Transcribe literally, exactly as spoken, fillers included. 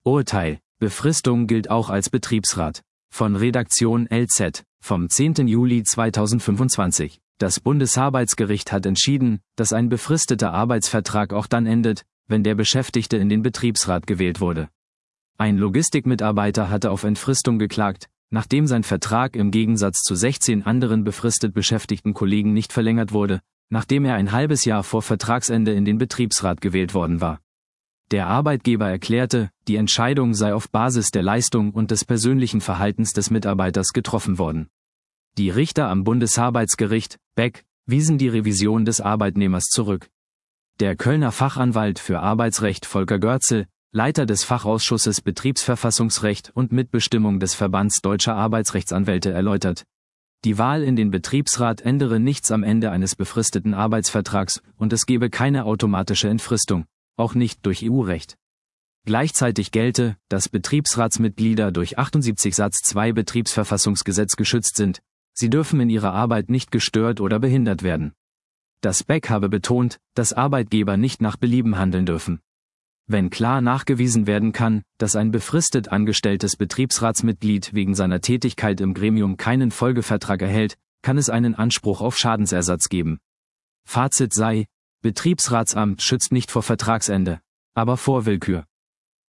Urteil: Befristung gilt auch als Betriebsrat. Von Redaktion L Z, vom zehnten Juli zweitausendfünfundzwanzig. Das Bundesarbeitsgericht hat entschieden, dass ein befristeter Arbeitsvertrag auch dann endet, wenn der Beschäftigte in den Betriebsrat gewählt wurde. Ein Logistikmitarbeiter hatte auf Entfristung geklagt, nachdem sein Vertrag im Gegensatz zu sechzehn anderen befristet beschäftigten Kollegen nicht verlängert wurde, nachdem er ein halbes Jahr vor Vertragsende in den Betriebsrat gewählt worden war. Der Arbeitgeber erklärte, die Entscheidung sei auf Basis der Leistung und des persönlichen Verhaltens des Mitarbeiters getroffen worden. Die Richter am Bundesarbeitsgericht, Beck, wiesen die Revision des Arbeitnehmers zurück. Der Kölner Fachanwalt für Arbeitsrecht Volker Görzel, Leiter des Fachausschusses Betriebsverfassungsrecht und Mitbestimmung des Verbands Deutscher Arbeitsrechtsanwälte erläutert: Die Wahl in den Betriebsrat ändere nichts am Ende eines befristeten Arbeitsvertrags und es gebe keine automatische Entfristung, auch nicht durch E U-Recht. Gleichzeitig gelte, dass Betriebsratsmitglieder durch achtundsiebzig Satz zwei Betriebsverfassungsgesetz geschützt sind, sie dürfen in ihrer Arbeit nicht gestört oder behindert werden. Das Beck habe betont, dass Arbeitgeber nicht nach Belieben handeln dürfen. Wenn klar nachgewiesen werden kann, dass ein befristet angestelltes Betriebsratsmitglied wegen seiner Tätigkeit im Gremium keinen Folgevertrag erhält, kann es einen Anspruch auf Schadensersatz geben. Fazit sei: Betriebsratsamt schützt nicht vor Vertragsende, aber vor Willkür.